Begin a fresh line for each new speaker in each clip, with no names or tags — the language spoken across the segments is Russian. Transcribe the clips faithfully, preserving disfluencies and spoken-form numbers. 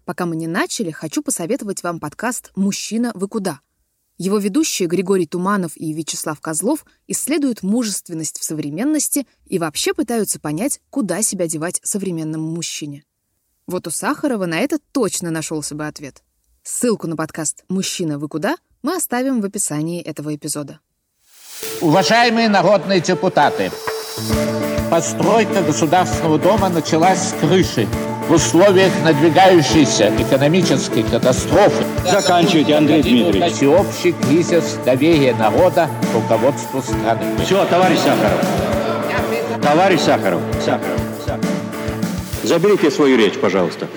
Пока мы не начали, хочу посоветовать вам подкаст «Мужчина, вы куда?». Его ведущие Григорий Туманов и Вячеслав Козлов исследуют мужественность в современности и вообще пытаются понять, куда себя девать современному мужчине. Вот у Сахарова на это точно нашелся бы ответ. Ссылку на подкаст «Мужчина, вы куда?» мы оставим в описании этого эпизода.
Уважаемые народные депутаты, постройка Государственного дома началась с крыши. В условиях надвигающейся экономической катастрофы
заканчивайте, Андрей Дмитриевич.
Всеобщий кризис доверия народа к руководству страны.
Все, товарищ Сахаров. Товарищ Сахаров. Сахаров. Сахаров. Заберите свою речь, пожалуйста.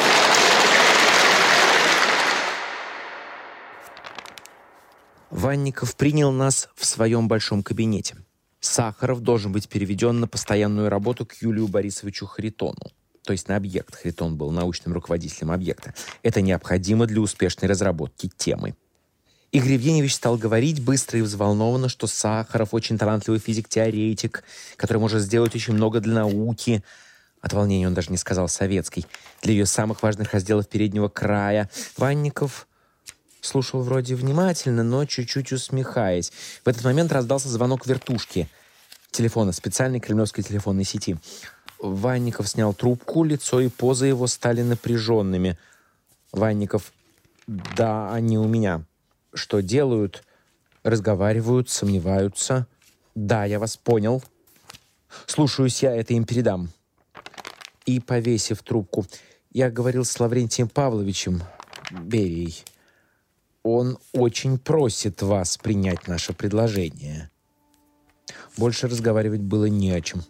Ванников принял нас в своем большом кабинете. Сахаров должен быть переведен на постоянную работу к Юлию Борисовичу Харитону. То есть на объект. Харитон был научным руководителем объекта. Это необходимо для успешной разработки темы. Игорь Евгеньевич стал говорить быстро и взволнованно, что Сахаров очень талантливый физик-теоретик, который может сделать очень много для науки. От волнения он даже не сказал советской. Для ее самых важных разделов переднего края. Ванников слушал вроде внимательно, но чуть-чуть усмехаясь. В этот момент раздался звонок вертушки. Телефона, специальной кремлевской телефонной сети. Ванников снял трубку, лицо и поза его стали напряженными. Ванников: «Да, они у меня. Что делают? Разговаривают, сомневаются. Да, я вас понял. Слушаюсь я, это им передам». И, повесив трубку: «Я говорил с Лаврентием Павловичем Берией. Он очень просит вас принять наше предложение». Больше разговаривать было не о чем.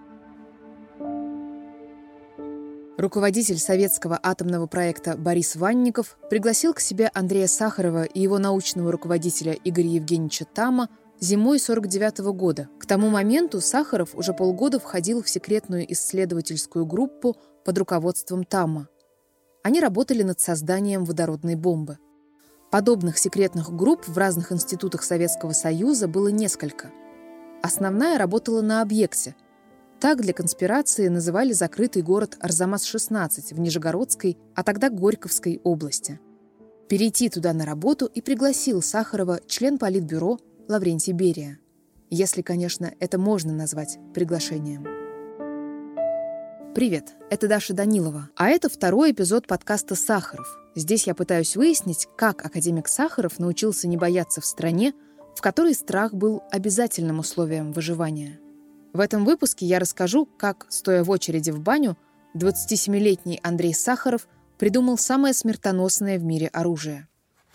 Руководитель советского атомного проекта Борис Ванников пригласил к себе Андрея Сахарова и его научного руководителя Игоря Евгеньевича Тамма зимой сорок девятого года. К тому моменту Сахаров уже полгода входил в секретную исследовательскую группу под руководством Тамма. Они работали над созданием водородной бомбы. Подобных секретных групп в разных институтах Советского Союза было несколько. Основная работала на объекте. Так для конспирации называли закрытый город Арзамас шестнадцать в Нижегородской, а тогда Горьковской области. Перейти туда на работу и пригласил Сахарова член Политбюро Лаврентий Берия. Если, конечно, это можно назвать приглашением. Привет, это Даша Данилова, а это второй эпизод подкаста «Сахаров». Здесь я пытаюсь выяснить, как академик Сахаров научился не бояться в стране, в которой страх был обязательным условием выживания. В этом выпуске я расскажу, как, стоя в очереди в баню, двадцатисемилетний Андрей Сахаров придумал самое смертоносное в мире оружие.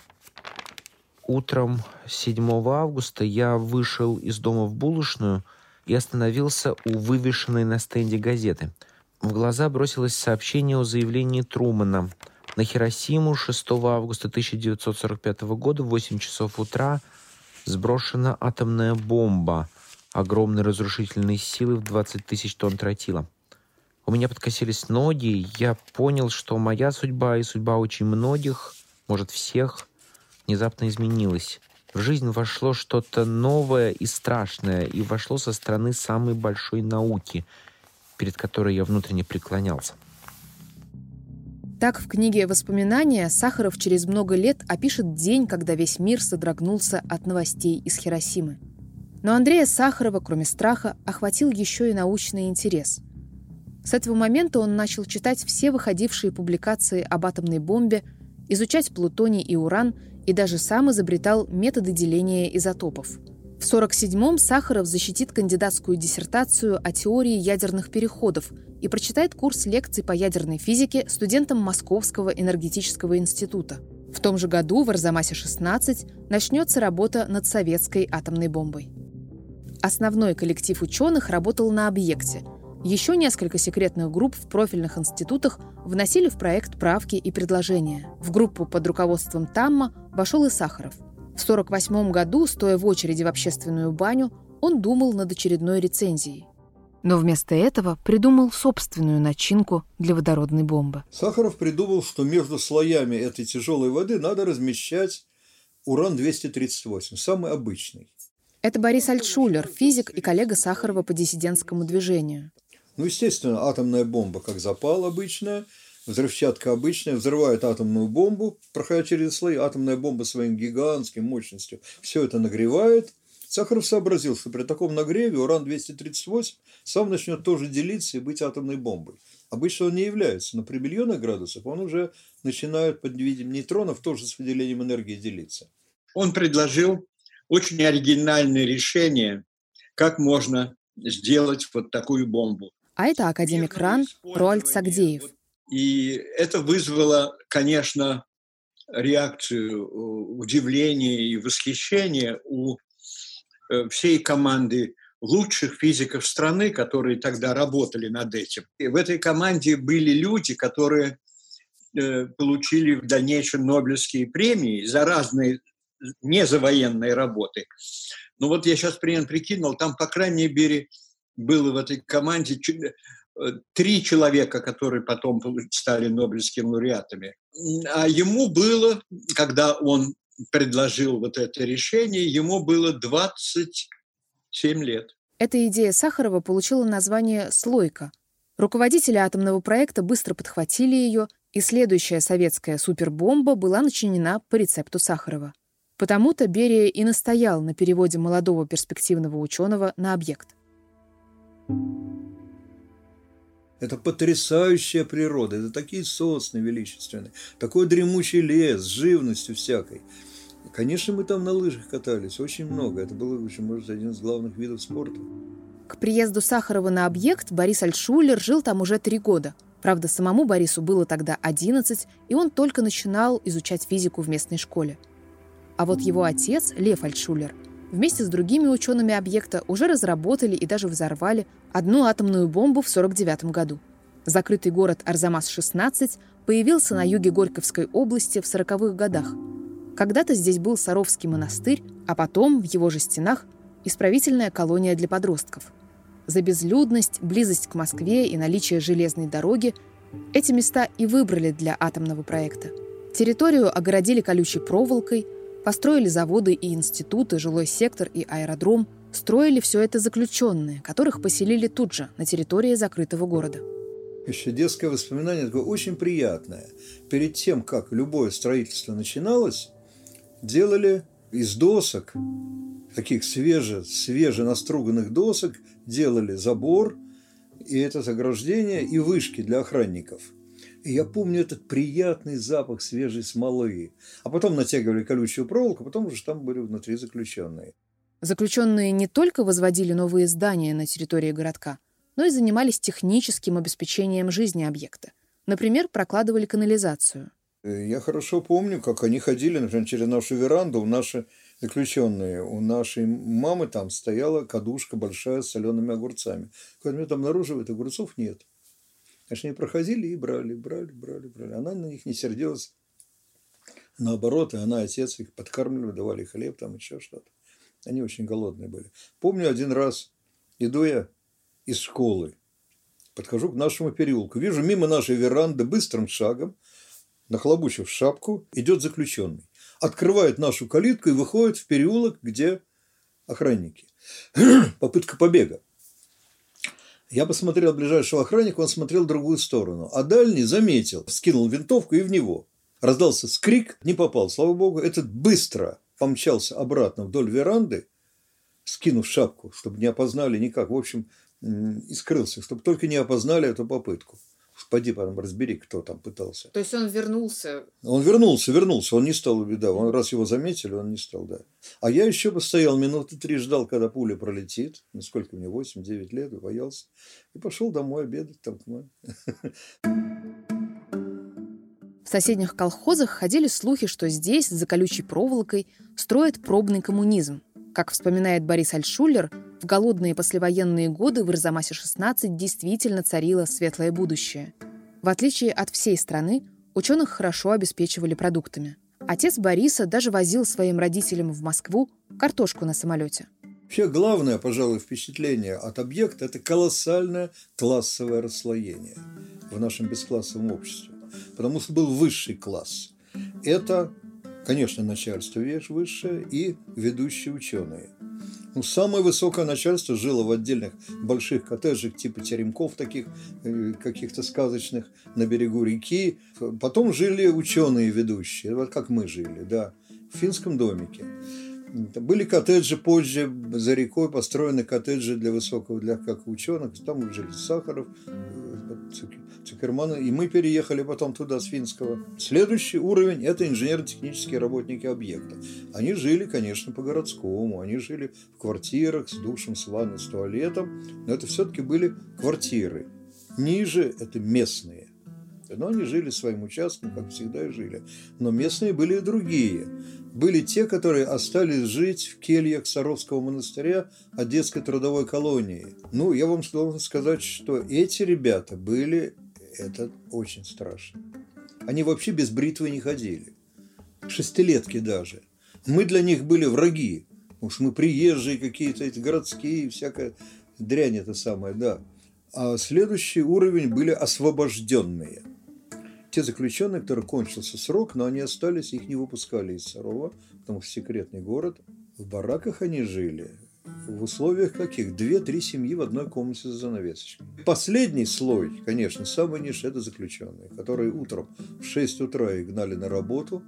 Утром седьмого августа я вышел из дома в булочную и остановился у вывешенной на стенде газеты. В глаза бросилось сообщение о заявлении Трумэна. На Хиросиму шестого августа тысяча девятьсот сорок пятого года в восемь часов утра сброшена атомная бомба огромной разрушительной силы в двадцать тысяч тонн тротила. У меня подкосились ноги, я понял, что моя судьба и судьба очень многих, может всех, внезапно изменилась. В жизнь вошло что-то новое и страшное, и вошло со стороны самой большой науки, перед которой я внутренне преклонялся.
Так в книге «Воспоминания» Сахаров через много лет опишет день, когда весь мир содрогнулся от новостей из Хиросимы. Но Андрея Сахарова, кроме страха, охватил еще и научный интерес. С этого момента он начал читать все выходившие публикации об атомной бомбе, изучать плутоний и уран и даже сам изобретал методы деления изотопов. В сорок седьмом Сахаров защитит кандидатскую диссертацию о теории ядерных переходов и прочитает курс лекций по ядерной физике студентам Московского энергетического института. В том же году в Арзамасе шестнадцать начнется работа над советской атомной бомбой. Основной коллектив ученых работал на объекте. Еще несколько секретных групп в профильных институтах вносили в проект правки и предложения. В группу под руководством Тамма вошел и Сахаров. В сорок восьмом году, стоя в очереди в общественную баню, он думал над очередной рецензией. Но вместо этого придумал собственную начинку для водородной бомбы.
Сахаров придумал, что между слоями этой тяжелой воды надо размещать уран двести тридцать восемь, самый обычный.
Это Борис Альтшулер, физик и коллега Сахарова по диссидентскому движению.
Ну, естественно, атомная бомба, как запал обычная, взрывчатка обычная, взрывает атомную бомбу, проходя через слои, атомная бомба своим гигантским мощностью все это нагревает. Сахаров сообразил, что при таком нагреве уран двести тридцать восемь сам начнет тоже делиться и быть атомной бомбой. Обычно он не является, но при миллионах градусов он уже начинает под видом нейтронов тоже с выделением энергии делиться.
Он предложил очень оригинальное решение, как можно сделать вот такую бомбу.
А это академик РАН Роальд Сагдеев.
И это вызвало, конечно, реакцию удивления и восхищения у всей команды лучших физиков страны, которые тогда работали над этим. И в этой команде были люди, которые получили в дальнейшем Нобелевские премии за разные, не за военные работы. Но вот я сейчас прикинул, там, по крайней мере, было в этой команде три человека, которые потом стали Нобелевскими лауреатами. А ему было, когда он предложил вот это решение, ему было двадцать семь лет.
Эта идея Сахарова получила название «слойка». Руководители атомного проекта быстро подхватили ее, и следующая советская супербомба была начинена по рецепту Сахарова. Потому-то Берия и настоял на переводе молодого перспективного ученого на объект.
Это потрясающая природа, это такие сосны величественные, такой дремучий лес с живностью всякой. Конечно, мы там на лыжах катались, очень много. Это был, может, один из главных видов спорта.
К приезду Сахарова на объект Борис Альтшулер жил там уже три года. Правда, самому Борису было тогда одиннадцать, и он только начинал изучать физику в местной школе. А вот его отец, Лев Альтшулер, вместе с другими учеными объекта уже разработали и даже взорвали одну атомную бомбу в сорок девятом году. Закрытый город Арзамас шестнадцать появился на юге Горьковской области в сороковых годах. Когда-то здесь был Саровский монастырь, а потом в его же стенах исправительная колония для подростков. За безлюдность, близость к Москве и наличие железной дороги эти места и выбрали для атомного проекта. Территорию огородили колючей проволокой, построили заводы и институты, жилой сектор и аэродром, строили все это заключенные, которых поселили тут же, на территории закрытого города.
Еще детское воспоминание такое очень приятное. Перед тем, как любое строительство начиналось, делали из досок, таких свеже, свеже наструганных досок, делали забор, и это заграждение, и вышки для охранников. И я помню этот приятный запах свежей смолы. А потом натягивали колючую проволоку, потом уже там были внутри заключенные.
Заключенные не только возводили новые здания на территории городка, но и занимались техническим обеспечением жизни объекта. Например, прокладывали канализацию.
Я хорошо помню, как они ходили, например, через нашу веранду, наши заключенные. У нашей мамы там стояла кадушка большая с солеными огурцами. Когда мы там обнаруживают, огурцов нет. Конечно, они проходили и брали, брали, брали, брали. Она на них не сердилась. Наоборот, и она, и отец их подкармливали, давали хлеб, там еще что-то. Они очень голодные были. Помню, один раз иду я из школы, подхожу к нашему переулку, вижу мимо нашей веранды быстрым шагом, нахлобучив шапку, идет заключенный. Открывает нашу калитку и выходит в переулок, где охранники. Попытка побега. Я посмотрел ближайшего охранника, он смотрел в другую сторону. А дальний заметил, скинул винтовку и в него. Раздался скрик, не попал, слава богу. Этот быстро помчался обратно вдоль веранды, скинув шапку, чтобы не опознали никак. В общем, и скрылся, чтобы только не опознали эту попытку. Поди потом разбери, кто там пытался.
То есть он вернулся? Он
вернулся, вернулся. Он не стал, да. Он, раз его заметили, он не стал, да. А я еще постоял минуты три, ждал, когда пуля пролетит. Ну, сколько мне, восемь-девять лет, боялся. И пошел домой обедать там к маме.
В соседних колхозах ходили слухи, что здесь, за колючей проволокой, строят пробный коммунизм. Как вспоминает Борис Альтшулер, в голодные послевоенные годы в Арзамасе шестнадцать действительно царило светлое будущее. В отличие от всей страны, ученых хорошо обеспечивали продуктами. Отец Бориса даже возил своим родителям в Москву картошку на самолете.
Вообще главное, пожалуй, впечатление от объекта – это колоссальное классовое расслоение в нашем бесклассовом обществе. Потому что был высший класс. Это, конечно, начальство высшее и ведущие ученые. Ну, самое высокое начальство жило в отдельных больших коттеджах типа теремков таких, каких-то сказочных, на берегу реки. Потом жили ученые ведущие, вот как мы жили, да, в финском домике. Были коттеджи позже, за рекой построены коттеджи для высокого, для как ученых. Там жили Сахаров, Цукерман, и мы переехали потом туда с финского. Следующий уровень – это инженерно-технические работники объекта. Они жили, конечно, по-городскому, они жили в квартирах с душем, с ванной, с туалетом, но это все-таки были квартиры. Ниже – это местные. Но они жили своим участком, как всегда и жили. Но местные были и другие. Были те, которые остались жить в кельях Саровского монастыря от детской трудовой колонии. Ну, я вам должен сказать, что эти ребята были, это очень страшно. Они вообще без бритвы не ходили. Шестилетки даже. Мы для них были враги. Уж мы приезжие какие-то, эти городские, всякая дрянь это самая, да. А следующий уровень были освобожденные. Те заключенные, которые кончился срок, но они остались, их не выпускали из Сарова, потому что секретный город. В бараках они жили. В условиях каких? Две-три семьи в одной комнате за занавесочкой. Последний слой, конечно, самый низший, это заключенные, которые утром в шесть утра их гнали на работу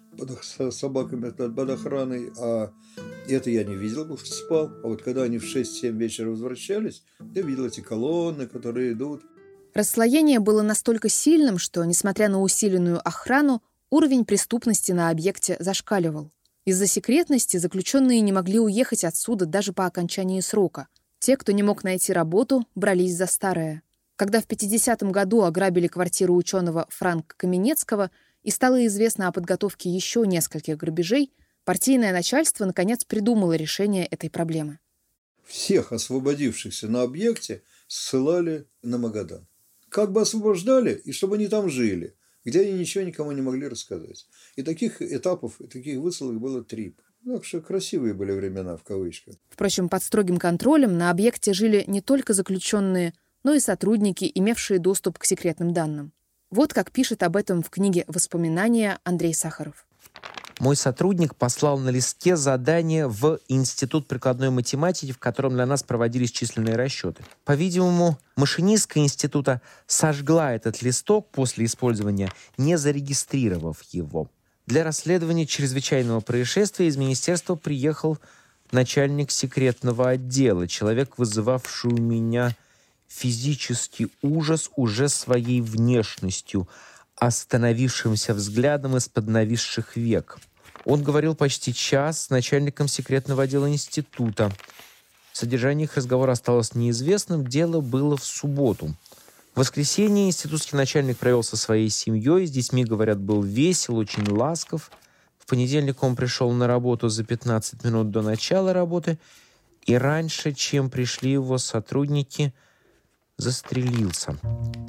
с собаками под охраной, а это я не видел, потому что спал. А вот когда они в шесть-семь вечера возвращались, я видел эти колонны, которые идут.
Расслоение было настолько сильным, что, несмотря на усиленную охрану, уровень преступности на объекте зашкаливал. Из-за секретности заключенные не могли уехать отсюда даже по окончании срока. Те, кто не мог найти работу, брались за старое. Когда в пятидесятом году ограбили квартиру ученого Франка Каменецкого и стало известно о подготовке еще нескольких грабежей, партийное начальство наконец придумало решение этой проблемы.
Всех освободившихся на объекте ссылали на Магадан. Как бы освобождали, и чтобы они там жили, где они ничего никому не могли рассказать. И таких этапов, и таких высылок было три. Так что красивые были времена, в кавычках.
Впрочем, под строгим контролем на объекте жили не только заключенные, но и сотрудники, имевшие доступ к секретным данным. Вот как пишет об этом в книге «Воспоминания» Андрей Сахаров.
Мой сотрудник послал на листке задание в Институт прикладной математики, в котором для нас проводились численные расчеты. По-видимому, машинистка института сожгла этот листок после использования, не зарегистрировав его. Для расследования чрезвычайного происшествия из министерства приехал начальник секретного отдела, человек, вызывавший у меня физический ужас уже своей внешностью, остановившимся взглядом из-под нависших век. Он говорил почти час с начальником секретного отдела института. Содержание их разговора осталось неизвестным, дело было в субботу. В воскресенье институтский начальник провел со своей семьей, с детьми, говорят, был весел, очень ласков. В понедельник он пришел на работу за пятнадцать минут до начала работы, и раньше, чем пришли его сотрудники, застрелился.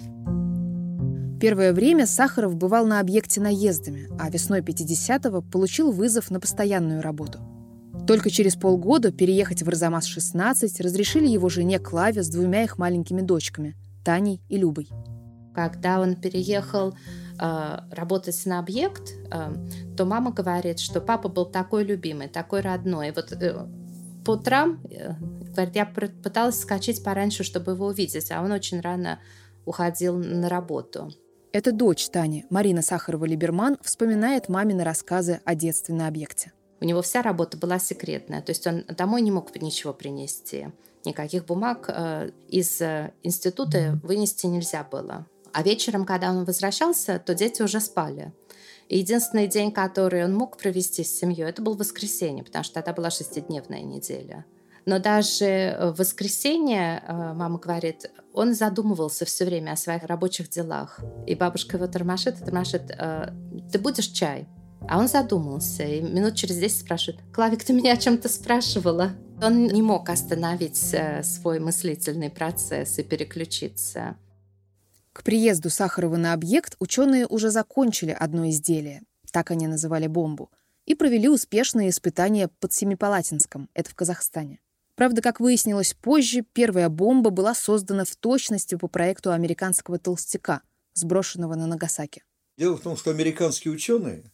Первое время Сахаров бывал на объекте наездами, а весной пятидесятого получил вызов на постоянную работу. Только через полгода переехать в Арзамас шестнадцать разрешили его жене Клаве с двумя их маленькими дочками – Таней и Любой.
Когда он переехал э, работать на объект, э, то мама говорит, что папа был такой любимый, такой родной. И вот э, по утрам, э, говорит, я пыталась вскочить пораньше, чтобы его увидеть, а он очень рано уходил на работу.
Эта дочь Тани, Марина Сахарова-Либерман, вспоминает мамины рассказы о детстве на объекте.
У него вся работа была секретная, то есть он домой не мог ничего принести. Никаких бумаг э, из э, института вынести нельзя было. А вечером, когда он возвращался, то дети уже спали. И единственный день, который он мог провести с семьей, это был воскресенье, потому что тогда была шестидневная неделя. Но даже в воскресенье, мама говорит, он задумывался все время о своих рабочих делах. И бабушка его тормошит и тормошит: «Ты будешь чай?» А он задумался, и минут через десять спрашивает: «Клавик, ты меня о чем-то спрашивала?» Он не мог остановить свой мыслительный процесс и переключиться.
К приезду Сахарова на объект ученые уже закончили одно изделие, так они называли бомбу, и провели успешные испытания под Семипалатинском, это в Казахстане. Правда, как выяснилось позже, первая бомба была создана в точности по проекту американского толстяка, сброшенного на Нагасаки.
Дело в том, что американские ученые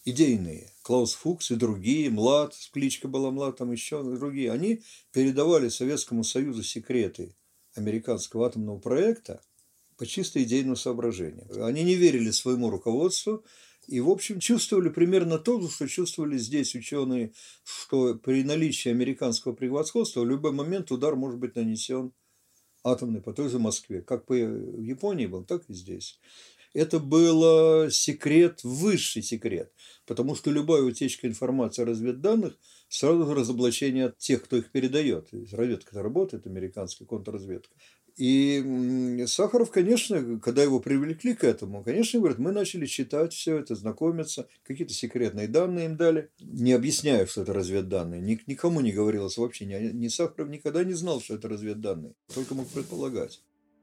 идейные, Клаус Фукс и другие, Млад, кличка была Млад, там еще другие, они передавали Советскому Союзу секреты американского атомного проекта по чисто идейным соображениям. Они не верили своему руководству и, в общем, чувствовали примерно то, что чувствовали здесь ученые, что при наличии американского превосходства в любой момент удар может быть нанесен атомный по той же Москве. Как по Японии был, так и здесь. Это был секрет, высший секрет, потому что любая утечка информации о разведданных сразу же разоблачение от тех, кто их передает. Разведка-то работает, американская контрразведка. И Сахаров, конечно, когда его привлекли к этому, конечно, говорит, мы начали читать все это, знакомиться, какие-то секретные данные им дали, не объясняя, что это разведданные. Никому не говорилось вообще, ни Сахаров никогда не знал, что это разведданные, только мог предполагать.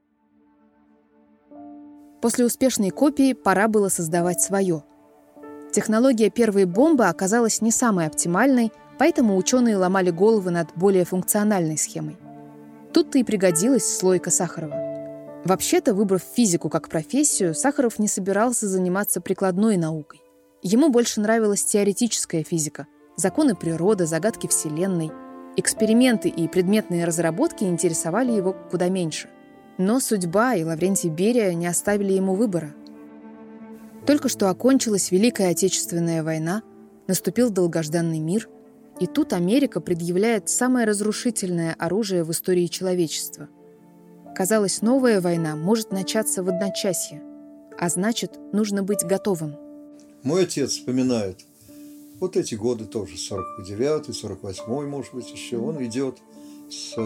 После успешной копии пора было создавать свое. Технология первой бомбы оказалась не самой оптимальной, поэтому ученые ломали головы над более функциональной схемой. Тут-то и пригодилась слойка Сахарова. Вообще-то, выбрав физику как профессию, Сахаров не собирался заниматься прикладной наукой. Ему больше нравилась теоретическая физика, законы природы, загадки Вселенной. Эксперименты и предметные разработки интересовали его куда меньше. Но судьба и Лаврентий Берия не оставили ему выбора. Только что окончилась Великая Отечественная война, наступил долгожданный мир, и тут Америка предъявляет самое разрушительное оружие в истории человечества. Казалось, новая война может начаться в одночасье, а значит, нужно быть готовым.
Мой отец вспоминает вот эти годы тоже, сорок девятый, сорок восьмой, может быть, еще. Он идет с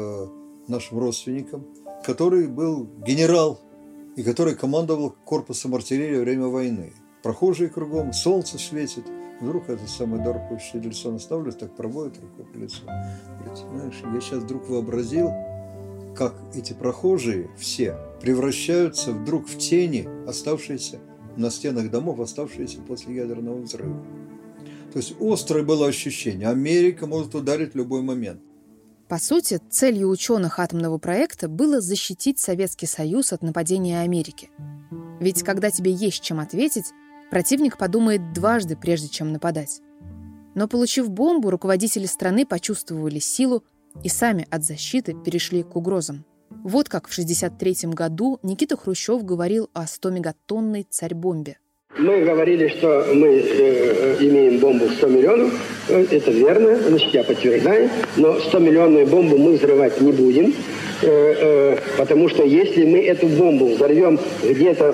нашим родственником, который был генерал и который командовал корпусом артиллерии во время войны. Прохожие кругом, солнце светит. Вдруг этот самый дорогой Эдельсон останавливается, так проводит рукой по лицу. Говорит, знаешь, я сейчас вдруг вообразил, как эти прохожие все превращаются вдруг в тени, оставшиеся на стенах домов, оставшиеся после ядерного взрыва. То есть острое было ощущение. Америка может ударить в любой момент.
По сути, целью ученых атомного проекта было защитить Советский Союз от нападения Америки. Ведь когда тебе есть чем ответить, противник подумает дважды, прежде чем нападать. Но, получив бомбу, руководители страны почувствовали силу и сами от защиты перешли к угрозам. Вот как в шестьдесят третьем году Никита Хрущев говорил о сто-мегатонной царь-бомбе.
Мы говорили, что мы э, имеем бомбу сто миллионов. Это верно, значит, я подтверждаю. Но сто-миллионную бомбу мы взрывать не будем. Э, э, потому что если мы эту бомбу взорвем где-то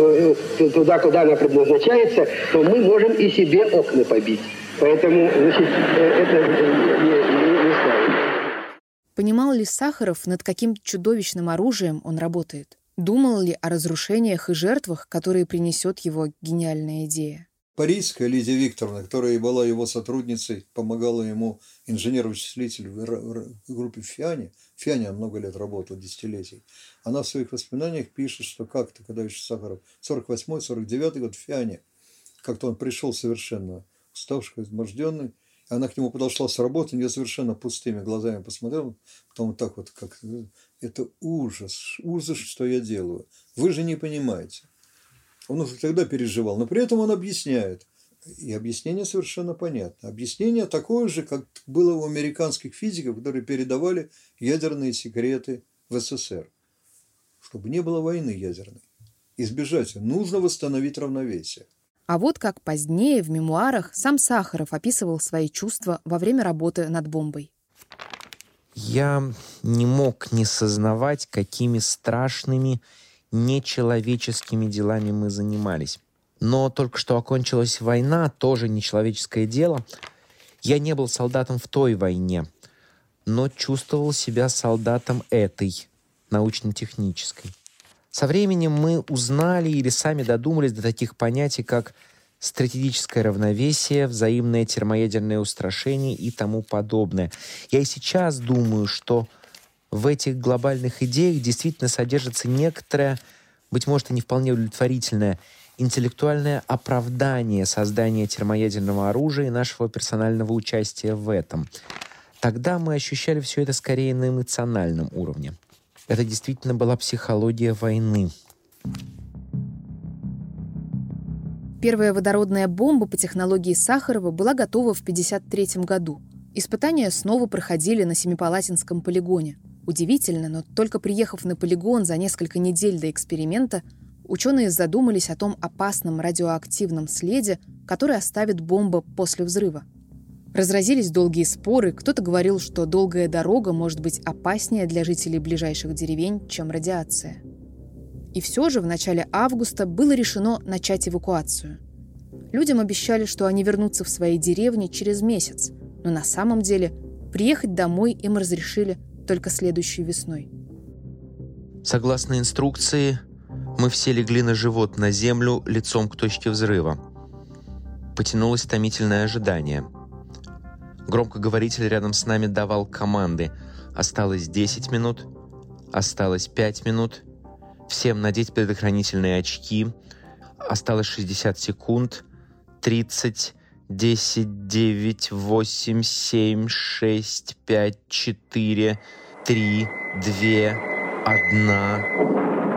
э, туда, куда она предназначается, то мы можем и себе окна побить. Поэтому, значит, э, это не, не, не ставим.
Понимал ли Сахаров, над каким чудовищным оружием он работает? Думал ли о разрушениях и жертвах, которые принесет его гениальная идея?
Парийская Лидия Викторовна, которая была его сотрудницей, помогала ему инженер-вычислитель в группе ФИАНе. В ФИАНе она много лет работала, десятилетий. Она в своих воспоминаниях пишет, что как-то, когда еще Сахаров, сорок восьмой сорок девятый год в ФИАНе, как-то он пришел совершенно уставший, изможденный, она к нему подошла с работы, на нее совершенно пустыми глазами посмотрела, потом вот так вот, как это ужас, ужас, что я делаю. Вы же не понимаете. Он уже тогда переживал, но при этом он объясняет. И объяснение совершенно понятно. Объяснение такое же, как было у американских физиков, которые передавали ядерные секреты в СССР. Чтобы не было войны ядерной. Избежать ее. Нужно восстановить равновесие.
А вот как позднее в мемуарах сам Сахаров описывал свои чувства во время работы над бомбой.
Я не мог не сознавать, какими страшными, нечеловеческими делами мы занимались. Но только что окончилась война, тоже нечеловеческое дело. Я не был солдатом в той войне, но чувствовал себя солдатом этой, научно-технической. Со временем мы узнали или сами додумались до таких понятий, как стратегическое равновесие, взаимное термоядерное устрашение и тому подобное. Я и сейчас думаю, что в этих глобальных идеях действительно содержится некоторое, быть может, и не вполне удовлетворительное, интеллектуальное оправдание создания термоядерного оружия и нашего персонального участия в этом. Тогда мы ощущали все это скорее на эмоциональном уровне. Это действительно была психология войны.
Первая водородная бомба по технологии Сахарова была готова в тысяча девятьсот пятьдесят третьем году. Испытания снова проходили на Семипалатинском полигоне. Удивительно, но только приехав на полигон за несколько недель до эксперимента, ученые задумались о том опасном радиоактивном следе, который оставит бомба после взрыва. Разразились долгие споры, кто-то говорил, что долгая дорога может быть опаснее для жителей ближайших деревень, чем радиация. И все же в начале августа было решено начать эвакуацию. Людям обещали, что они вернутся в свои деревни через месяц, но на самом деле приехать домой им разрешили только следующей весной.
Согласно инструкции, мы все легли на живот на землю лицом к точке взрыва. Потянулось томительное ожидание. Громкоговоритель рядом с нами давал команды. Осталось десять минут, осталось пять минут. Всем надеть предохранительные очки. Осталось шестьдесят секунд. тридцать, десять, девять, восемь, семь, шесть, пять, четыре, три, два, один.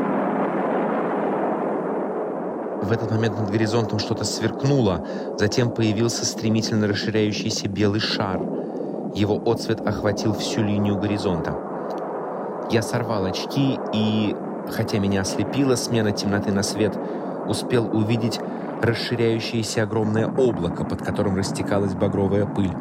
В этот момент над горизонтом что-то сверкнуло, затем появился стремительно расширяющийся белый шар. Его отсвет охватил всю линию горизонта. Я сорвал очки и, хотя меня ослепила смена темноты на свет, успел увидеть расширяющееся огромное облако, под которым растекалась багровая пыль.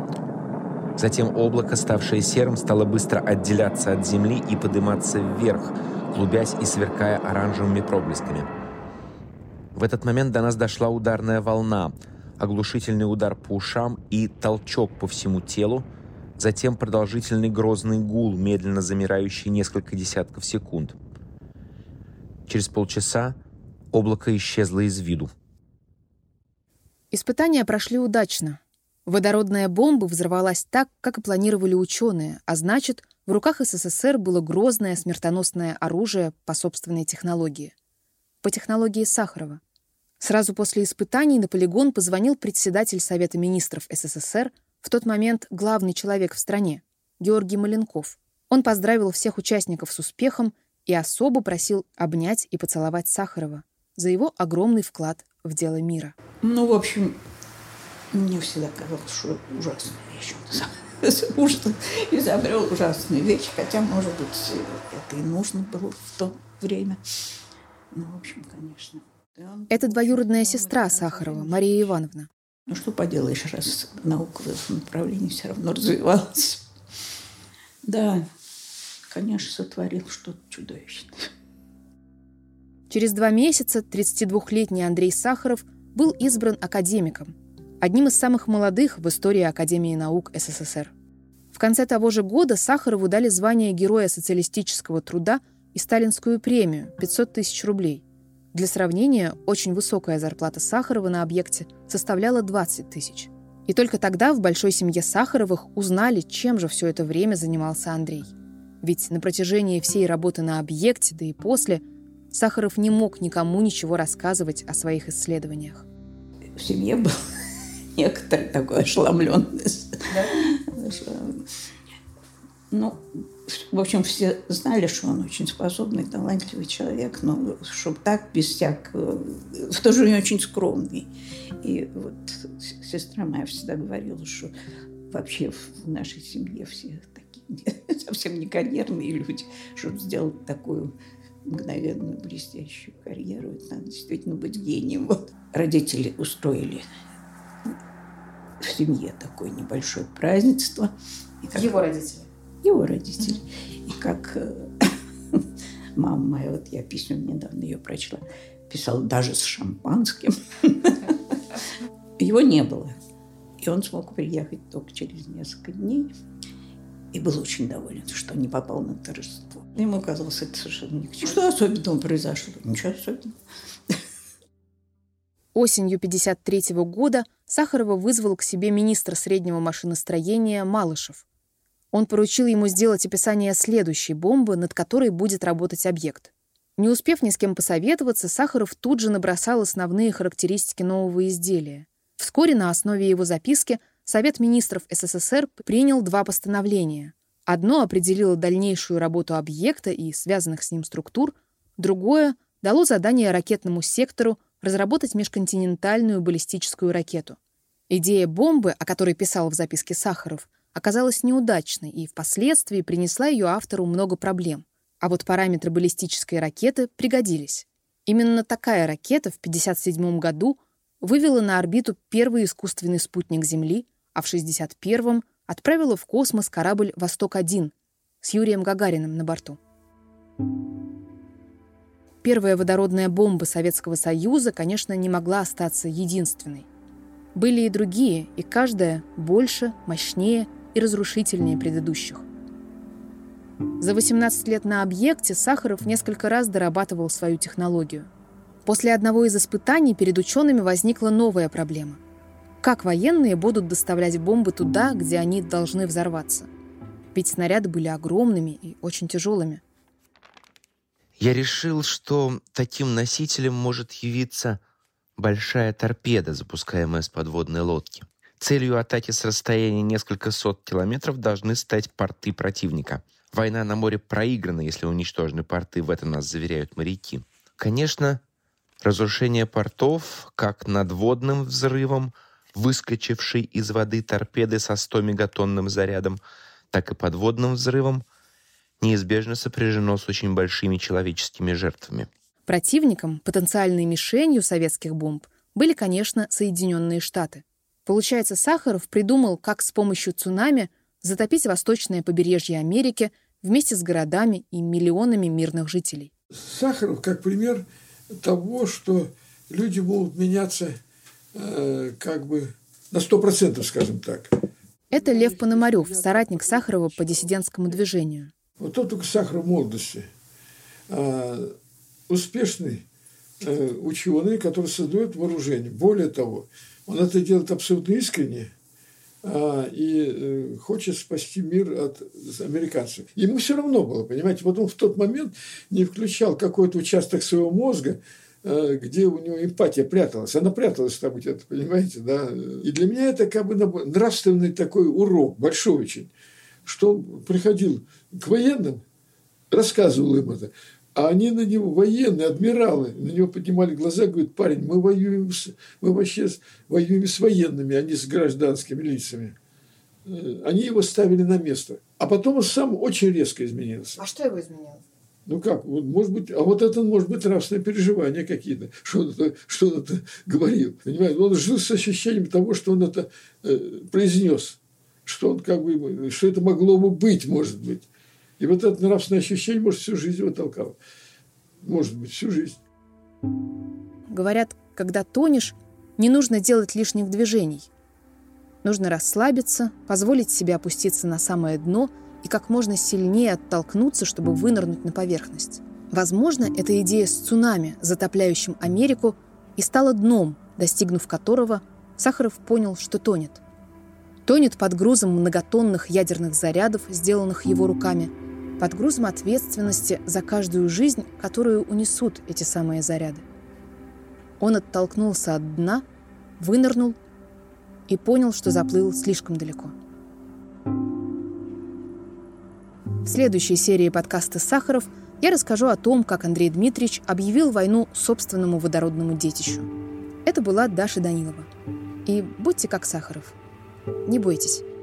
Затем облако, ставшее серым, стало быстро отделяться от земли и подниматься вверх, клубясь и сверкая оранжевыми проблесками. В этот момент до нас дошла ударная волна, оглушительный удар по ушам и толчок по всему телу, затем продолжительный грозный гул, медленно замирающий несколько десятков секунд. Через полчаса облако исчезло из виду.
Испытания прошли удачно. Водородная бомба взорвалась так, как и планировали ученые, а значит, в руках СССР было грозное смертоносное оружие по собственной технологии. По технологии Сахарова. Сразу после испытаний на полигон позвонил председатель Совета министров СССР, в тот момент главный человек в стране, Георгий Маленков. Он поздравил всех участников с успехом и особо просил обнять и поцеловать Сахарова за его огромный вклад в дело мира.
Ну, в общем, мне всегда казалось, что ужасная вещь. Ужасно изобрел ужасную вещь, хотя, может быть, это и нужно было в то время. Ну, в общем, конечно.
Это двоюродная сестра Сахарова, Мария Ивановна.
Ну, что поделаешь, раз наука в этом направлении все равно развивалась. Да, конечно, сотворил что-то чудовищное.
Через два месяца тридцатидвухлетний Андрей Сахаров был избран академиком, одним из самых молодых в истории Академии наук СССР. В конце того же года Сахарову дали звание Героя социалистического труда и сталинскую премию – пятьсот тысяч рублей. Для сравнения, очень высокая зарплата Сахарова на объекте составляла двадцать тысяч. И только тогда в большой семье Сахаровых узнали, чем же все это время занимался Андрей. Ведь на протяжении всей работы на объекте, да и после, Сахаров не мог никому ничего рассказывать о своих исследованиях.
В семье был некоторая такая ошеломленность. Ну, в общем, все знали, что он очень способный, талантливый человек, но чтобы так, без всякого... В то же время очень скромный. И вот сестра моя всегда говорила, что вообще в нашей семье все такие совсем не карьерные люди. Чтобы сделать такую мгновенную блестящую карьеру, это надо действительно быть гением. Вот. Родители устроили в семье такое небольшое празднество. И как...
Его родители?
Его родители. И как э, мама моя, вот я песню недавно ее прочла, писала даже с шампанским. Его не было. И он смог приехать только через несколько дней. И был очень доволен, что не попал на торжество. Ему казалось, это совершенно ни к чему. Что особенного произошло? Ничего особенного.
Осенью пятьдесят третьего года Сахарова вызвал к себе министр среднего машиностроения Малышев. Он поручил ему сделать описание следующей бомбы, над которой будет работать объект. Не успев ни с кем посоветоваться, Сахаров тут же набросал основные характеристики нового изделия. Вскоре на основе его записки Совет министров СССР принял два постановления. Одно определило дальнейшую работу объекта и связанных с ним структур, другое дало задание ракетному сектору разработать межконтинентальную баллистическую ракету. Идея бомбы, о которой писал в записке Сахаров, оказалась неудачной и впоследствии принесла ее автору много проблем. А вот параметры баллистической ракеты пригодились. Именно такая ракета в тысяча девятьсот пятьдесят седьмом году вывела на орбиту первый искусственный спутник Земли, а в шестьдесят первом отправила в космос корабль «Восток-один» с Юрием Гагариным на борту. Первая водородная бомба Советского Союза, конечно, не могла остаться единственной. Были и другие, и каждая больше, мощнее и разрушительнее предыдущих. За восемнадцать лет на объекте Сахаров несколько раз дорабатывал свою технологию. После одного из испытаний перед учеными возникла новая проблема. Как военные будут доставлять бомбы туда, где они должны взорваться? Ведь снаряды были огромными и очень тяжелыми.
Я решил, что таким носителем может явиться большая торпеда, запускаемая с подводной лодки. Целью атаки с расстояния несколько сот километров должны стать порты противника. Война на море проиграна, если уничтожены порты, в этом нас заверяют моряки. Конечно, разрушение портов, как надводным взрывом, выскочившей из воды торпеды со сто-мегатонным зарядом, так и подводным взрывом, неизбежно сопряжено с очень большими человеческими жертвами.
Противником, потенциальной мишенью советских бомб, были, конечно, Соединенные Штаты. Получается, Сахаров придумал, как с помощью цунами затопить восточное побережье Америки вместе с городами и миллионами мирных жителей.
Сахаров как пример того, что люди могут меняться э, как бы на сто процентов, скажем так.
Это Лев Пономарев, соратник Сахарова по диссидентскому движению.
Вот тот только Сахаров в молодости. А, успешный э, ученый, который создает вооружение. Более того, он это делает абсолютно искренне а, и э, хочет спасти мир от американцев. Ему все равно было, понимаете, вот он в тот момент не включал какой-то участок своего мозга, э, где у него эмпатия пряталась. Она пряталась там где-то, понимаете, да. И для меня это как бы нравственный такой урок, большой очень, что он приходил к военным, рассказывал им это, а они на него, военные, адмиралы, на него поднимали глаза, говорят: парень, мы воюем, с, мы вообще воюем с военными, а не с гражданскими лицами. Они его ставили на место. А потом он сам очень резко изменился.
А что его изменило?
Ну как, вот, может быть, а вот это может быть нравственные переживания какие-то, что он это, что он это говорил. Понимаете? Он жил с ощущением того, что он это э, произнес, что он как бы, что это могло бы быть, может быть. И вот это нравственное ощущение, может, всю жизнь его толкало. Может быть, всю жизнь.
Говорят, когда тонешь, не нужно делать лишних движений. Нужно расслабиться, позволить себе опуститься на самое дно и как можно сильнее оттолкнуться, чтобы вынырнуть на поверхность. Возможно, эта идея с цунами, затопляющим Америку, и стала дном, достигнув которого Сахаров понял, что тонет. Тонет под грузом многотонных ядерных зарядов, сделанных его руками, под грузом ответственности за каждую жизнь, которую унесут эти самые заряды. Он оттолкнулся от дна, вынырнул и понял, что заплыл слишком далеко. В следующей серии подкаста «Сахаров» я расскажу о том, как Андрей Дмитриевич объявил войну собственному водородному детищу. Это была Даша Данилова. И будьте как Сахаров. Не бойтесь.